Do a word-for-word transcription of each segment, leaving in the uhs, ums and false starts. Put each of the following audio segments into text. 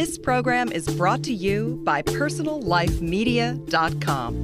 This program is brought to you by personal life media dot com.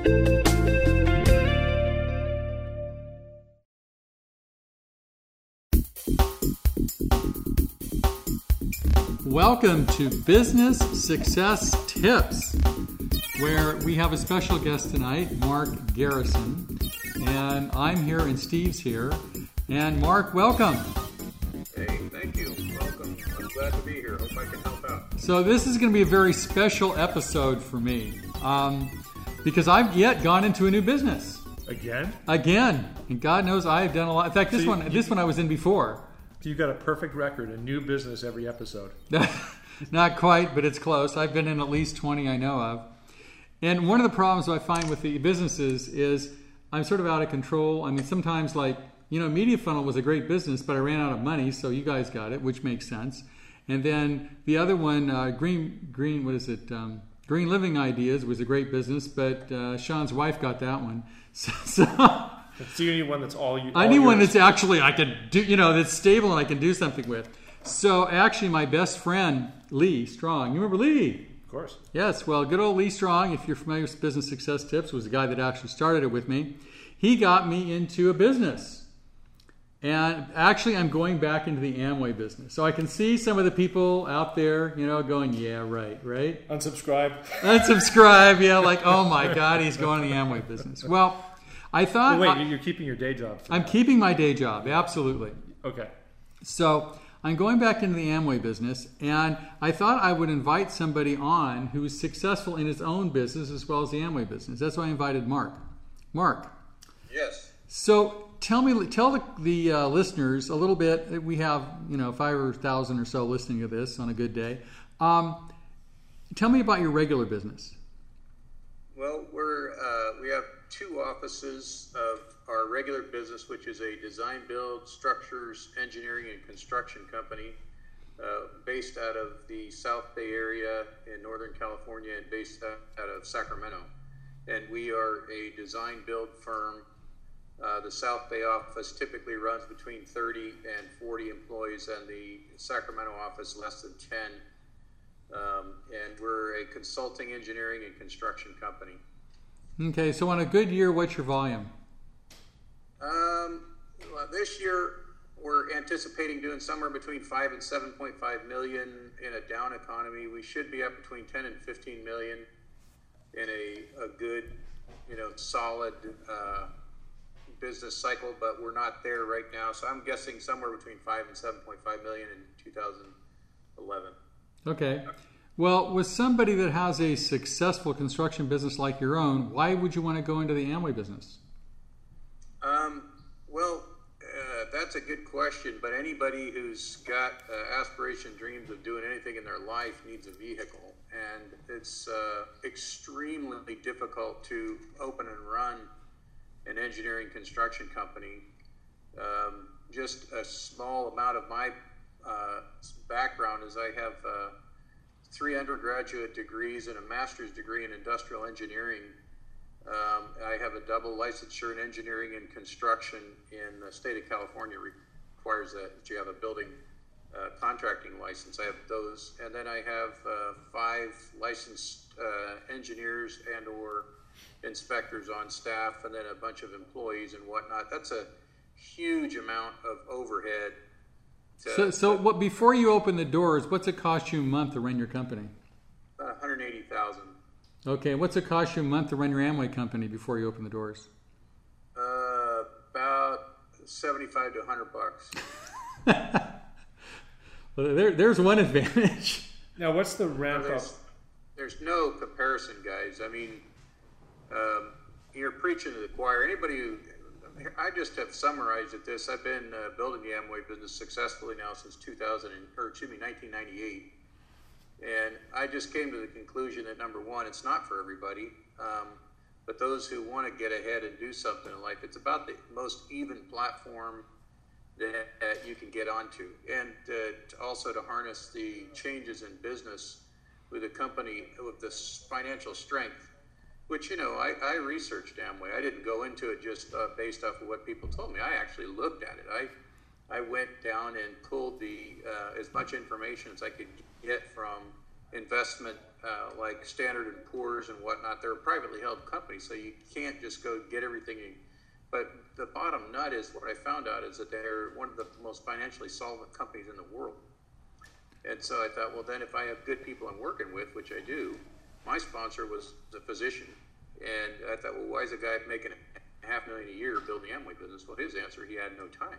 Welcome to Business Success Tips, where we have a special guest tonight, Mark Garrison, and I'm here and Steve's here. And Mark, welcome. Hey, thank you. Welcome. I'm glad to be here. Hope I can help out. So this is going to be a very special episode for me, um, because I've yet gone into a new business. Again? Again. And God knows I've done a lot. In fact, this So you- one, you- this one I was in before. You got a perfect record, a new business every episode. Not quite, but it's close. I've been in at least twenty I know of. And one of the problems I find with the businesses is I'm sort of out of control. I mean, sometimes like, you know, Media Funnel was a great business, but I ran out of money, so you guys got it, which makes sense. And then the other one, uh, Green, Green, what is it? Um, Green Living Ideas was a great business, but uh, Sean's wife got that one. So, so So you need one that's all you. I need one that's actually I can do, you know, that's stable and I can do something with. So actually, my best friend Lee Strong, you remember Lee? Of course. Yes, well, good old Lee Strong, if you're familiar with Business Success Tips, was the guy that actually started it with me. He got me into a business. And actually, I'm going back into the Amway business. So I can see some of the people out there, you know, going, yeah, right, right? Unsubscribe. Unsubscribe, yeah, like, oh my God, he's going to the Amway business. Well, I thought... Wait, I, you're keeping your day job. For I'm that. keeping my day job, absolutely. Okay. So I'm going back into the Amway business, and I thought I would invite somebody on who is successful in his own business as well as the Amway business. That's why I invited Mark. Mark. Yes. So tell me, tell the, the uh, listeners a little bit. We have, you know, five thousand or so listening to this on a good day. Um, tell me about your regular business. Well, we're uh, we have two offices of our regular business, which is a design, build, structures, engineering, and construction company uh, based out of the South Bay area in Northern California and based out, out of Sacramento. And we are a design build firm. Uh, the South Bay office typically runs between thirty and forty employees, and the Sacramento office less than ten. Um, and we're a consulting, engineering, and construction company. Okay, so on a good year, what's your volume? Um, well, this year, we're anticipating doing somewhere between five and seven point five million. In a down economy, we should be up between ten and fifteen million in a, a good, you know, solid uh, business cycle. But we're not there right now, so I'm guessing somewhere between five and seven point five million in two thousand eleven. Okay. Well, with somebody that has a successful construction business like your own, why would you want to go into the Amway business? Um, well, uh, that's a good question, but anybody who's got uh, aspiration, dreams of doing anything in their life needs a vehicle. And it's uh, extremely difficult to open and run an engineering construction company. Um, just a small amount of my uh, background is I have uh, three undergraduate degrees and a master's degree in industrial engineering. Um, I have a double licensure in engineering and construction in the state of California. Requires that you have a building uh, contracting license. I have those, and then I have uh, five licensed uh, engineers and or inspectors on staff, and then a bunch of employees and whatnot. That's a huge amount of overhead. To, So, so what before you open the doors, what's it cost you a month to run your company? about one hundred eighty thousand. Okay, what's it cost you a month to run your Amway company before you open the doors? Uh, about seventy-five to one hundred bucks. Well, there, there's one advantage. Now, what's the ramp up? There's, there's no comparison, guys. I mean, um, you're preaching to the choir. Anybody who, I just have summarized at this. I've been uh, building the Amway business successfully now since two thousand, or excuse me, nineteen ninety-eight. And I just came to the conclusion that number one, it's not for everybody. Um, but those who want to get ahead and do something in life, it's about the most even platform that, that you can get onto. And uh, to also to harness the changes in business with a company with this financial strength, which, you know, I, I researched Amway. I didn't go into it just uh, based off of what people told me. I actually looked at it. I I went down and pulled the uh, as much information as I could get from investment uh, like Standard and Poor's and whatnot. They're a privately held company, so you can't just go get everything. You, but the bottom nut is what I found out is that they're one of the most financially solvent companies in the world. And so I thought, well, then if I have good people I'm working with, which I do, my sponsor was a physician. And I thought, well, why is a guy making a half million a year building the Amway business? Well, his answer, he had no time.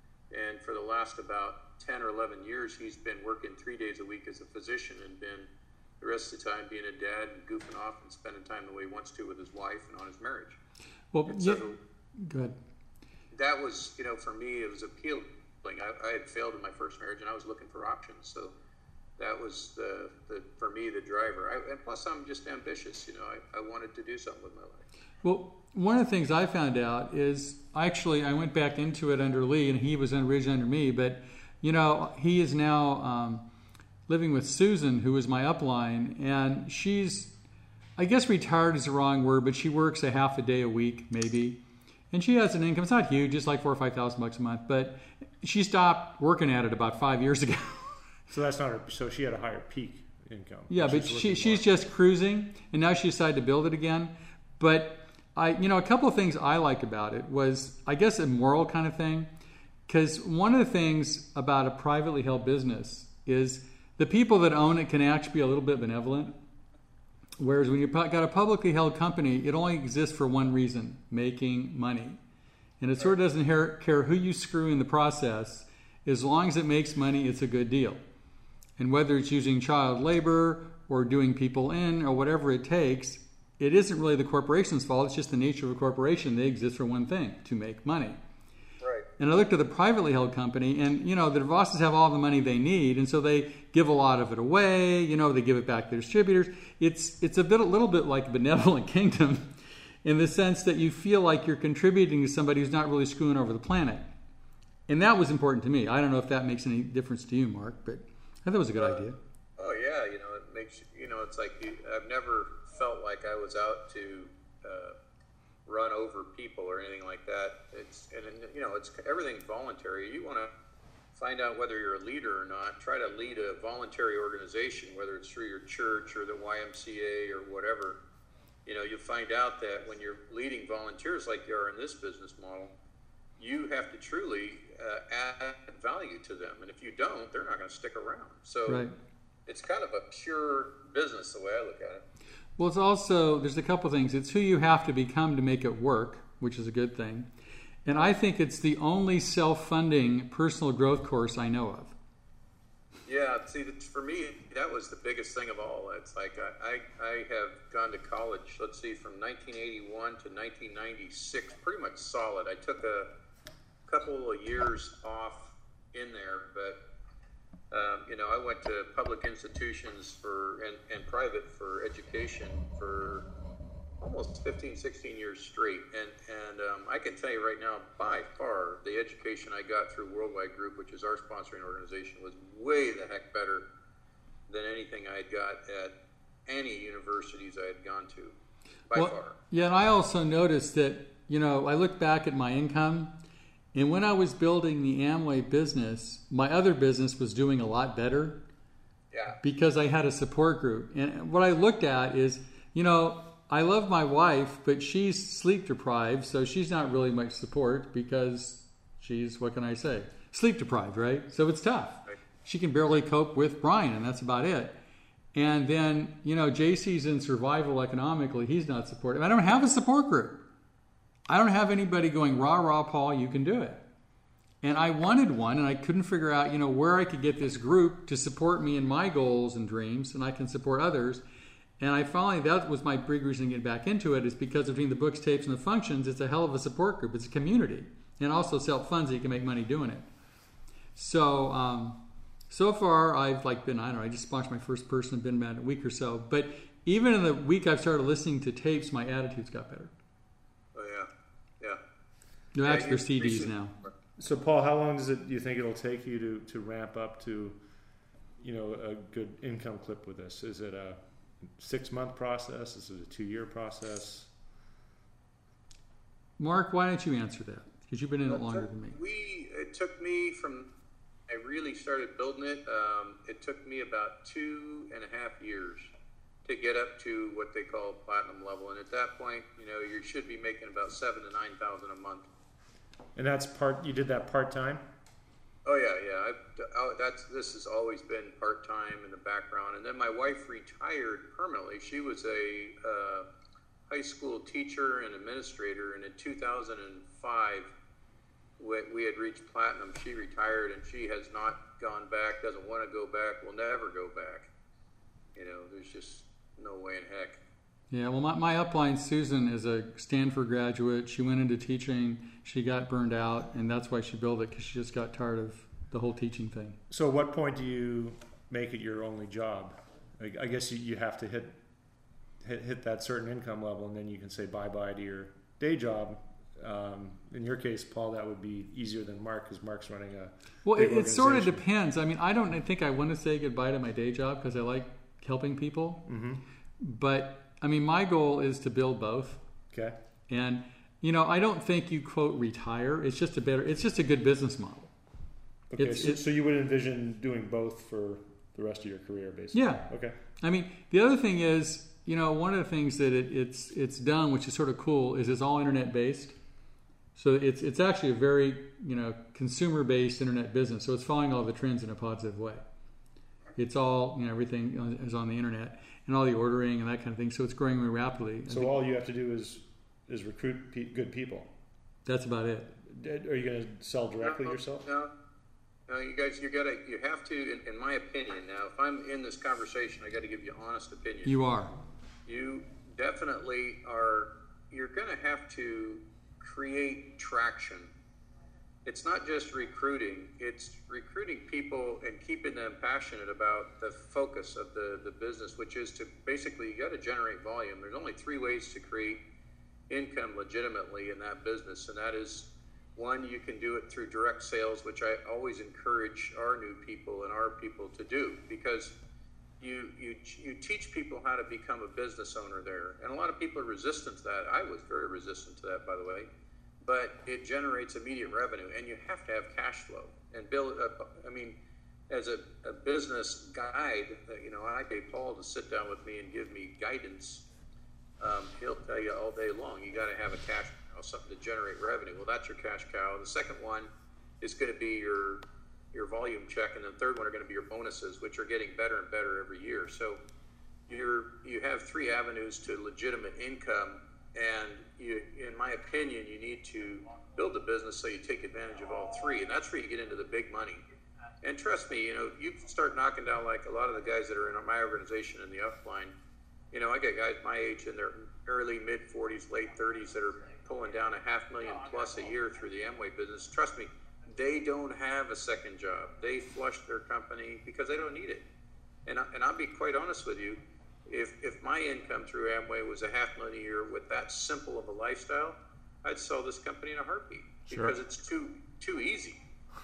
And for the last about ten or eleven years, he's been working three days a week as a physician and been the rest of the time being a dad and goofing off and spending time the way he wants to with his wife and on his marriage. Well, and yeah, so go ahead. That was, you know, for me, it was appealing. I, I had failed in my first marriage and I was looking for options. So that was the, the for me, the driver. I, and plus, I'm just ambitious. You know, I, I wanted to do something with my life. Well, one of the things I found out is actually I went back into it under Lee, and he was originally under me. But you know, he is now um, living with Susan, who is my upline, and she's, I guess, retired is the wrong word, but she works a half a day a week, maybe, and she has an income. It's not huge, just like four or five thousand bucks a month, but she stopped working at it about five years ago. So that's not her. So she had a higher peak income. Yeah, but she she's just cruising, and now she decided to build it again. But I, you know, a couple of things I like about it was, I guess, a moral kind of thing. Because one of the things about a privately held business is the people that own it can actually be a little bit benevolent. Whereas when you've got a publicly held company, it only exists for one reason: making money. And it sort of doesn't care who you screw in the process. As long as it makes money, it's a good deal. And whether it's using child labor or doing people in or whatever it takes, it isn't really the corporation's fault. It's just the nature of a corporation. They exist for one thing: to make money. Right. And I looked at the privately held company, and, you know, the DeVosses have all the money they need, and so they give a lot of it away. You know, they give it back to their distributors. It's it's a bit, a little bit like a benevolent kingdom in the sense that you feel like you're contributing to somebody who's not really screwing over the planet. And that was important to me. I don't know if that makes any difference to you, Mark, but I thought it was a good uh, idea. Oh, yeah. You know, it makes, you know, it's like you, I've never felt like I was out to uh, run over people or anything like that. It's, and, you know, it's everything's voluntary. You want to find out whether you're a leader or not. Try to lead a voluntary organization, whether it's through your church or the Y M C A or whatever. You know, you'll find out that when you're leading volunteers like you are in this business model, you have to truly uh, add value to them. And if you don't, they're not going to stick around. So Right. It's kind of a pure business the way I look at it. Well, it's also, there's a couple things. It's who you have to become to make it work, which is a good thing. And I think it's the only self-funding personal growth course I know of. Yeah, see, for me, that was the biggest thing of all. It's like I, I, I have gone to college, let's see, from nineteen eighty-one to nineteen ninety-six, pretty much solid. I took a couple of years off in there, but, um, you know, I went to public institutions for and, and private for education for almost fifteen, sixteen years straight. And, and um, I can tell you right now, by far, the education I got through Worldwide Group, which is our sponsoring organization, was way the heck better than anything I had got at any universities I had gone to, by well, far. Yeah, and I also noticed that, you know, I look back at my income, and when I was building the Amway business, my other business was doing a lot better. Yeah. Because I had a support group. And what I looked at is, you know, I love my wife, but she's sleep deprived, so she's not really much support because she's, what can I say, sleep deprived, right? So it's tough. Right. She can barely cope with Brian, and that's about it. And then, you know, J C's in survival economically. He's not supportive. I don't have a support group. I don't have anybody going, rah, rah, Paul, you can do it. And I wanted one, and I couldn't figure out, you know, where I could get this group to support me in my goals and dreams, and I can support others. And I finally, that was my big reason to get back into it, is because between the books, tapes, and the functions, it's a hell of a support group. It's a community. And also self-funds, so you can make money doing it. So, um, so far, I've like been, I don't know, I just sponsored my first person, been about a week or so. But even in the week I've started listening to tapes, my attitudes got better. Oh, yeah. Yeah. No, Yeah, actually, you- they're C Ds you should- now. So, Paul, how long does it? Do you think it'll take you to, to ramp up to, you know, a good income clip with this? Is it a six month process? Is it a two year process? Mark, why don't you answer that? Because you've been in it It longer took- than me. We, it took me from I really started building it, um, it took me about two and a half years to get up to what they call platinum level. And at that point, you know, you should be making about seven to nine thousand a month. And that's part. You did that part time. Oh yeah, yeah. I've, I, that's this has always been part time in the background. And then my wife retired permanently. She was a uh, high school teacher and administrator, and in two thousand five, we, we had reached platinum. She retired, and she has not gone back. Doesn't want to go back. Will never go back. You know, there's just no way in heck. Yeah, well, my, my upline, Susan, is a Stanford graduate. She went into teaching. She got burned out, and that's why she built it, because she just got tired of the whole teaching thing. So at what point do you make it your only job? I, I guess you, you have to hit, hit hit that certain income level, and then you can say bye-bye to your day job. Um, in your case, Paul, that would be easier than Mark, because Mark's running a Well, big it, it sort of organization. depends. I mean, I don't think I want to say goodbye to my day job, because I like helping people. Mm-hmm. But, I mean, my goal is to build both. Okay. And, you know, I don't think you, quote, retire. It's just a better, it's just a good business model. Okay, It's- so, it's- so you would envision doing both for the rest of your career, basically? Yeah. Okay. I mean, the other thing is, you know, one of the things that it, it's it's done, which is sort of cool, is it's all internet based. So it's it's actually a very, you know, consumer based internet business. So it's following all the trends in a positive way. It's all, you know, everything is on the internet and all the ordering and that kind of thing. So it's growing very rapidly. I So think all you have to do is is recruit pe- good people. that's about it. Are you going to sell directly no, yourself? No, no. You guys, you gotta, you have to. In, in my opinion, now, if I'm in this conversation, I got to give you honest opinion. You are. You definitely are. You're going to have to create traction. It's not just recruiting. It's recruiting people and keeping them passionate about the focus of the, the business, which is to basically, you got to generate volume. There's only three ways to create income legitimately in that business, and that is, one, you can do it through direct sales, which I always encourage our new people and our people to do, because you you you teach people how to become a business owner there. And a lot of people are resistant to that. I was very resistant to that, by the way. But it generates immediate revenue, and you have to have cash flow. And build up, I mean, as a, a business guide, you know, I pay Paul to sit down with me and give me guidance. Um, he'll tell you all day long, you got to have a cash cow, something to generate revenue. Well, that's your cash cow. The second one is going to be your your volume check, and the third one are going to be your bonuses, which are getting better and better every year. So you're you have three avenues to legitimate income, and you, in my opinion, you need to build a business so you take advantage of all three, and that's where you get into the big money. And trust me, you know, you start knocking down like a lot of the guys that are in my organization in the upline. You know, I got guys my age in their early, mid forties, late thirties that are pulling down a half million plus a year through the Amway business. Trust me, they don't have a second job. They flush their company because they don't need it. And, I, and I'll be quite honest with you, if if my income through Amway was a half million a year with that simple of a lifestyle, I'd sell this company in a heartbeat, Sure. because it's too too easy.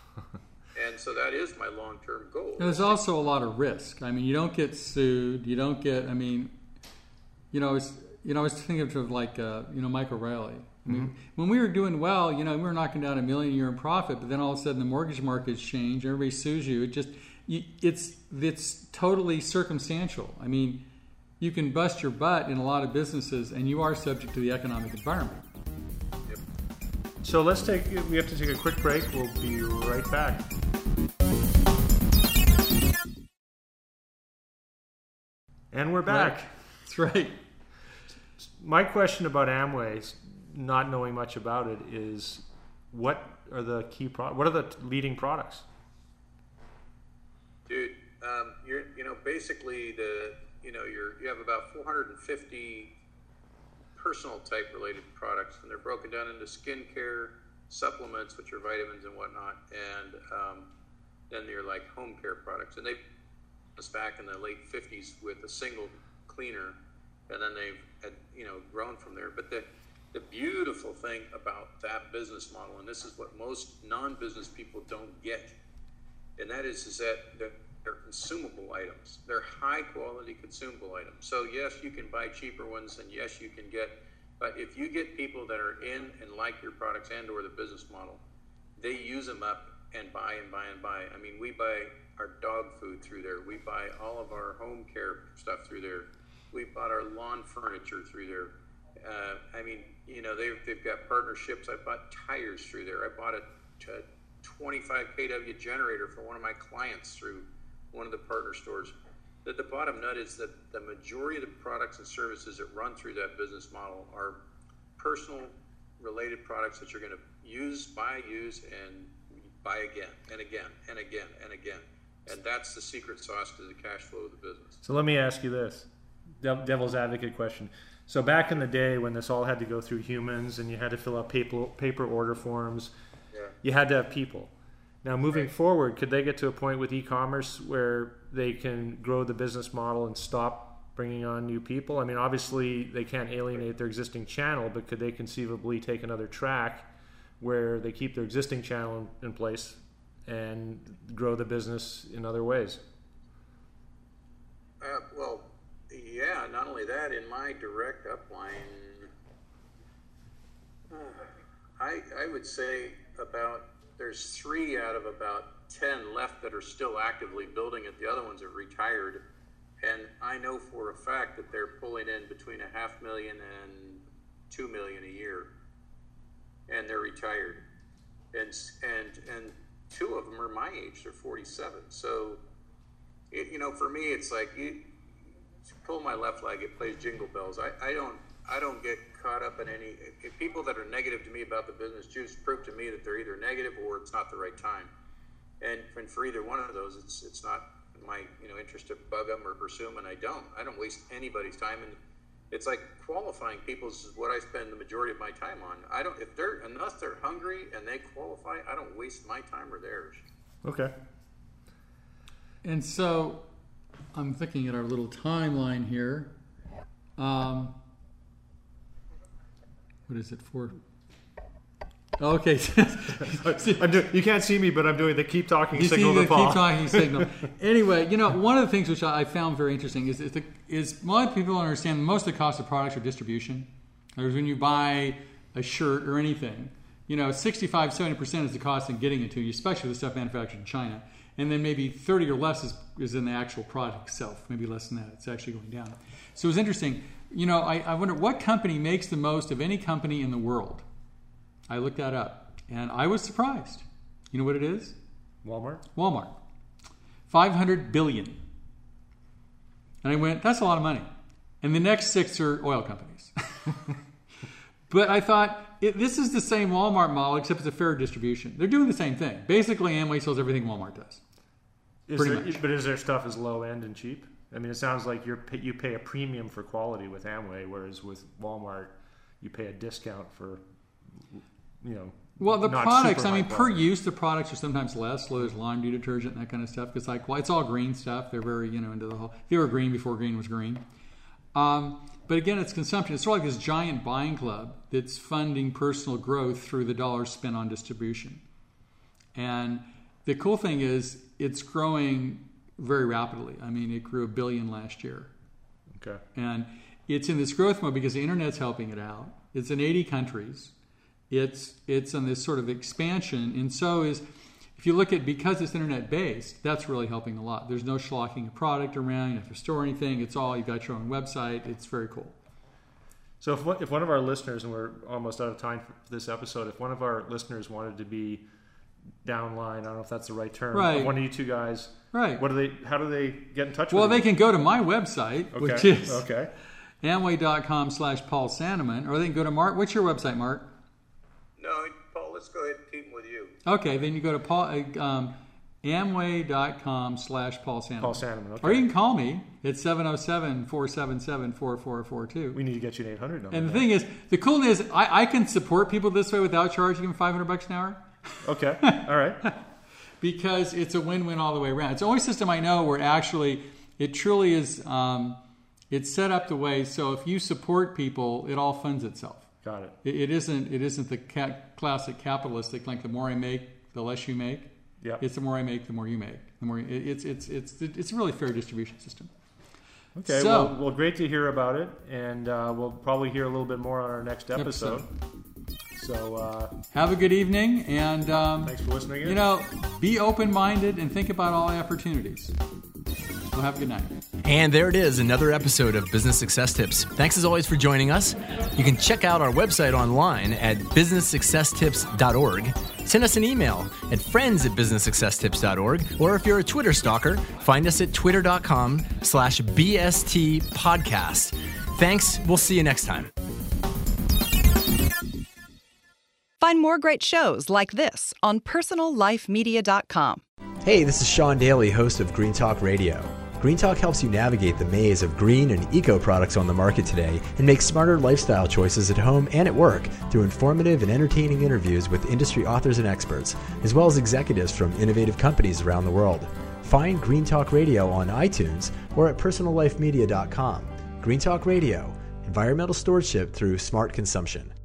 And so that is my long-term goal. There's also a lot of risk. I mean, you don't get sued. You don't get. I mean, you know, it's you know, I was thinking of like uh, you know, Mike O'Reilly. I mean, mm-hmm. when we were doing well, you know, we were knocking down a million a year in profit, but then all of a sudden the mortgage markets change. Everybody sues you. It just you, it's it's totally circumstantial. I mean, you can bust your butt in a lot of businesses, and you are subject to the economic environment. Yep. So let's take. We have to take a quick break. We'll be right back. And we're back. Right. That's right. My question about Amway, not knowing much about it, is what are the key pro- What are the leading products? Dude, um, you're you know basically the you know you're you have about four hundred fifty personal type related products, and they're broken down into skincare, supplements, which are vitamins and whatnot, and um, then they're like home care products. And they us back in the late fifties with a single cleaner, and then they've had, you know grown from there. But the the beautiful thing about that business model, and this is what most non-business people don't get, and that is is that they're, they're consumable items. They're high quality consumable items. So yes, you can buy cheaper ones, and yes, you can get, but if you get people that are in and like your products and or the business model, they use them up and buy and buy and buy. I mean, we buy our dog food through there. We buy all of our home care stuff through there. We bought our lawn furniture through there. Uh, I mean, you know, they've, they've got partnerships. I bought tires through there. I bought a, a twenty-five K W generator for one of my clients through one of the partner stores. The, the bottom nut is that the majority of the products and services that run through that business model are personal related products that you're going to use, buy, use, and buy again and again and again and again. And that's the secret sauce to the cash flow of the business. So let me ask you this, devil's advocate question. So back in the day when this all had to go through humans and you had to fill out paper, paper order forms, yeah. you had to have people. Now moving Right. forward, could they get to a point with e-commerce where they can grow the business model and stop bringing on new people? I mean, obviously they can't alienate their existing channel, but could they conceivably take another track where they keep their existing channel in place and grow the business in other ways? Uh, well, yeah, not only that, in my direct upline, uh, I, I would say about, there's three out of about ten left that are still actively building it. The other ones have retired. And I know for a fact that they're pulling in between a half million and two million a year. And they're retired. And, and, and two of them are my age, they're forty-seven. So, it, you know, for me, it's like, you pull my left leg, it plays Jingle Bells. I, I don't I don't get caught up in any, if people that are negative to me about the business just prove to me that they're either negative or it's not the right time. And, and for either one of those, it's it's not my, you know, interest to bug them or pursue them, and I don't. I don't waste anybody's time. And it's like qualifying people is what I spend the majority of my time on. I don't, if they're, unless they're hungry and they qualify, I don't waste my time or theirs. Okay. And so I'm thinking at our little timeline here. Um, what is it for? Okay. I'm do, you can't see me, but I'm doing the keep talking you signal see to the Paul. keep talking signal. Anyway, you know, one of the things which I found very interesting is is, the, is a lot of people don't understand most of the cost of products are distribution. Whereas when you buy a shirt or anything, you know, sixty-five, seventy percent is the cost in getting it to you, especially the stuff manufactured in China. And then maybe thirty or less is, is in the actual product itself. Maybe less than that. It's actually going down. So it was interesting. You know, I, I wonder what company makes the most of any company in the world. I looked that up, and I was surprised. You know what it is? Walmart? Walmart. five hundred billion dollars. And I went, that's a lot of money. And the next six are oil companies. But I thought, it, this is the same Walmart model, except it's a fair distribution. They're doing the same thing. Basically, Amway sells everything Walmart does. Is Pretty there, much. But is their stuff as low end and cheap? I mean, it sounds like you're you pay a premium for quality with Amway, whereas with Walmart, you pay a discount for, you know. Well, the not products, super I mean, high per quality. use, the products are sometimes less. So there's laundry detergent and that kind of stuff. Because like, well, it's all green stuff. They're very, you know, into the whole. They were green before green was green. Um, but again, it's consumption. It's sort of like this giant buying club that's funding personal growth through the dollars spent on distribution. And the cool thing is, it's growing very rapidly. I mean, it grew a billion last year. Okay. And it's in this growth mode because the internet's helping it out. It's in eighty countries. It's it's on this sort of expansion. And so is, if you look at, because it's internet based, that's really helping a lot. There's no schlocking a product around. You don't have to store anything. It's all, you've got your own website. It's very cool. So if one, if one of our listeners, and we're almost out of time for this episode, if one of our listeners wanted to be downline, I don't know if that's the right term, Right. of one of you two guys, Right. what do they? How do they get in touch Well, with they you? can go to my website, Okay. which is okay. Amway.com slash Paul Sanneman, or they can go to Mark. What's your website, Mark? No, Paul, let's go ahead and team with you. Okay, then you go to Paul, uh, um, Amway.com slash Paul Sanneman. Paul Sanneman. Okay. Or you can call me at seven oh seven, four seven seven, four four four two. We need to get you an eight hundred number. And the now. thing is, the cool thing is, I, I can support people this way without charging them five hundred bucks an hour. Okay. All right. Because it's a win-win all the way around. It's the only system I know where actually it truly is, um, it's set up the way so if you support people, it all funds itself. Got it. It, it isn't It isn't the ca- classic capitalistic, like the more I make, the less you make. Yeah. It's the more I make, the more you make. The more you, it, it's it's it's it's a really fair distribution system. Okay. So- well, well, great to hear about it, and uh, we'll probably hear a little bit more on our next episode. Episode. So uh, have a good evening, and um, thanks for listening in. You know, be open-minded and think about all opportunities. Well, have a good night. And there it is, another episode of Business Success Tips. Thanks as always for joining us. You can check out our website online at business success tips dot org. Send us an email at friends at business success tips dot org. Or if you're a Twitter stalker, find us at twitter.com slash BST podcast. Thanks. We'll see you next time. Find more great shows like this on personal life media dot com. Hey, this is Sean Daly, host of Green Talk Radio. Green Talk helps you navigate the maze of green and eco products on the market today and make smarter lifestyle choices at home and at work through informative and entertaining interviews with industry authors and experts, as well as executives from innovative companies around the world. Find Green Talk Radio on iTunes or at personal life media dot com. Green Talk Radio, environmental stewardship through smart consumption.